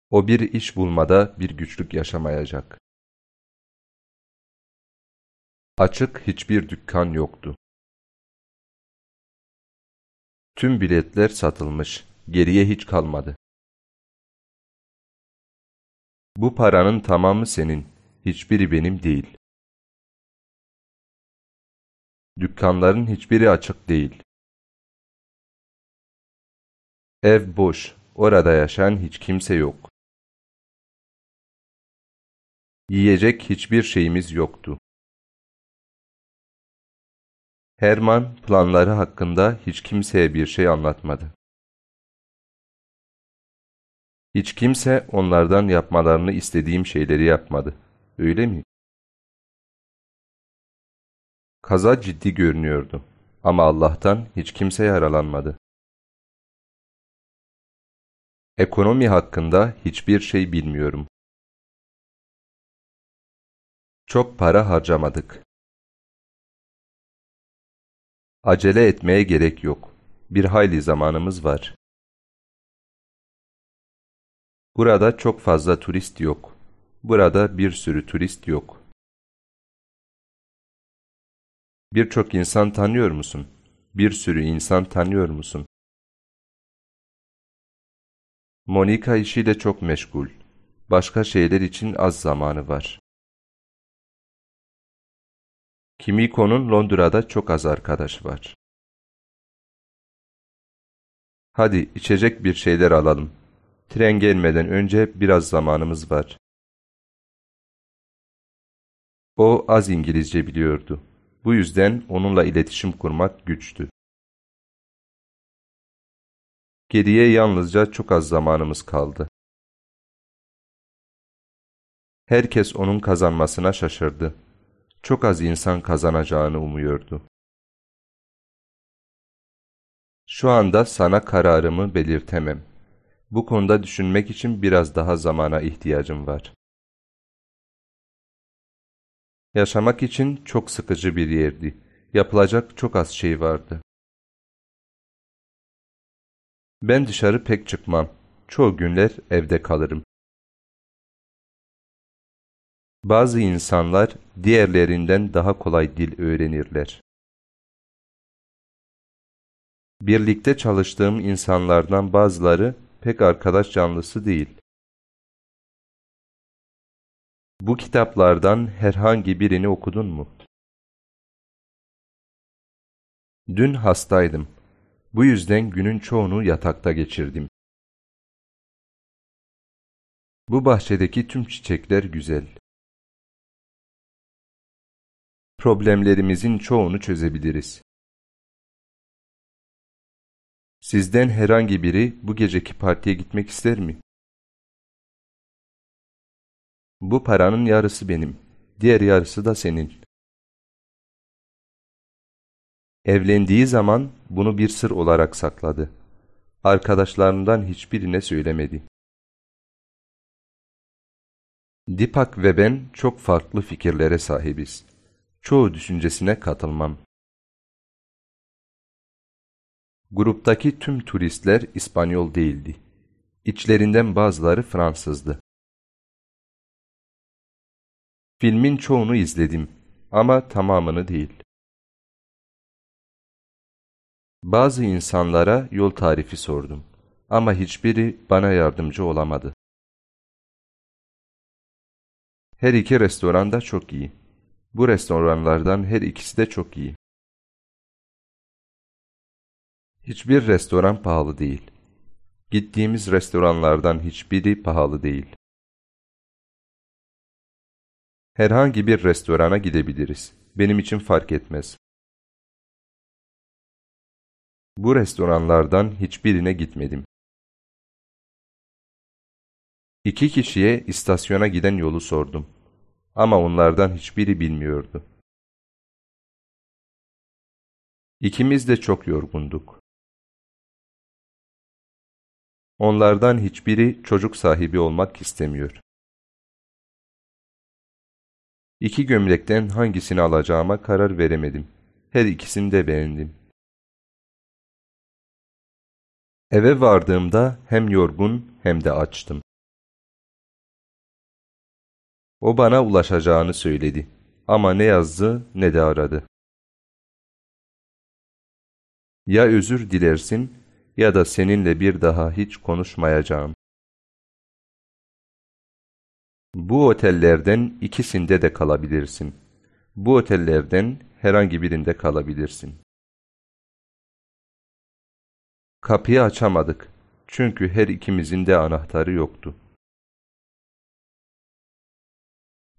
O bir iş bulmada bir güçlük yaşamayacak. Açık hiçbir dükkan yoktu. Tüm biletler satılmış, geriye hiç kalmadı. Bu paranın tamamı senin, hiçbiri benim değil. Dükkanların hiçbiri açık değil. Ev boş, orada yaşayan hiç kimse yok. Yiyecek hiçbir şeyimiz yoktu. Herman planları hakkında hiç kimseye bir şey anlatmadı. Hiç kimse onlardan yapmalarını istediğim şeyleri yapmadı. Öyle mi? Kaza ciddi görünüyordu. Ama Allah'tan hiç kimse yaralanmadı. Ekonomi hakkında hiçbir şey bilmiyorum. Çok para harcamadık. Acele etmeye gerek yok. Bir hayli zamanımız var. Burada çok fazla turist yok. Burada bir sürü turist yok. Birçok insan tanıyor musun? Bir sürü insan tanıyor musun? Monika işiyle çok meşgul. Başka şeyler için az zamanı var. Kimiko'nun Londra'da çok az arkadaş var. Hadi içecek bir şeyler alalım. Tren gelmeden önce biraz zamanımız var. O az İngilizce biliyordu. Bu yüzden onunla iletişim kurmak güçtü. Geriye yalnızca çok az zamanımız kaldı. Herkes onun kazanmasına şaşırdı. Çok az insan kazanacağını umuyordu. Şu anda sana kararımı belirtemem. Bu konuda düşünmek için biraz daha zamana ihtiyacım var. Yaşamak için çok sıkıcı bir yerdi. Yapılacak çok az şey vardı. Ben dışarı pek çıkmam. Çoğu günler evde kalırım. Bazı insanlar diğerlerinden daha kolay dil öğrenirler. Birlikte çalıştığım insanlardan bazıları pek arkadaş canlısı değil. Bu kitaplardan herhangi birini okudun mu? Dün hastaydım. Bu yüzden günün çoğunu yatakta geçirdim. Bu bahçedeki tüm çiçekler güzel. Problemlerimizin çoğunu çözebiliriz. Sizden herhangi biri bu geceki partiye gitmek ister mi? Bu paranın yarısı benim, diğer yarısı da senin. Evlendiği zaman bunu bir sır olarak sakladı. Arkadaşlarından hiçbirine söylemedi. Dipak ve ben çok farklı fikirlere sahibiz. Çoğu düşüncesine katılmam. Gruptaki tüm turistler İspanyol değildi. İçlerinden bazıları Fransızdı. Filmin çoğunu izledim ama tamamını değil. Bazı insanlara yol tarifi sordum ama hiçbiri bana yardımcı olamadı. Her iki restoran da çok iyi. Bu restoranlardan her ikisi de çok iyi. Hiçbir restoran pahalı değil. Gittiğimiz restoranlardan hiçbiri pahalı değil. Herhangi bir restorana gidebiliriz. Benim için fark etmez. Bu restoranlardan hiçbirine gitmedim. İki kişiye istasyona giden yolu sordum. Ama onlardan hiçbiri bilmiyordu. İkimiz de çok yorgunduk. Onlardan hiçbiri çocuk sahibi olmak istemiyor. İki gömlekten hangisini alacağıma karar veremedim. Her ikisini de beğendim. Eve vardığımda hem yorgun hem de açtım. O bana ulaşacağını söyledi. Ama ne yazdı ne de aradı. Ya özür dilersin ya da seninle bir daha hiç konuşmayacağım. Bu otellerden ikisinde de kalabilirsin. Bu otellerden herhangi birinde kalabilirsin. Kapıyı açamadık. Çünkü her ikimizin de anahtarı yoktu.